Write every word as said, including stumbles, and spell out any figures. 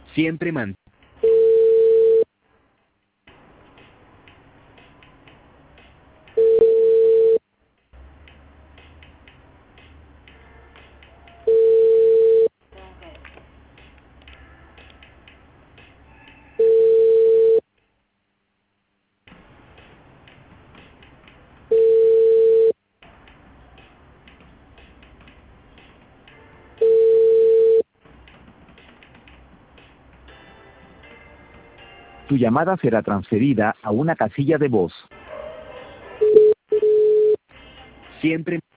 Siempre man. Tu llamada será transferida a una casilla de voz. Siempre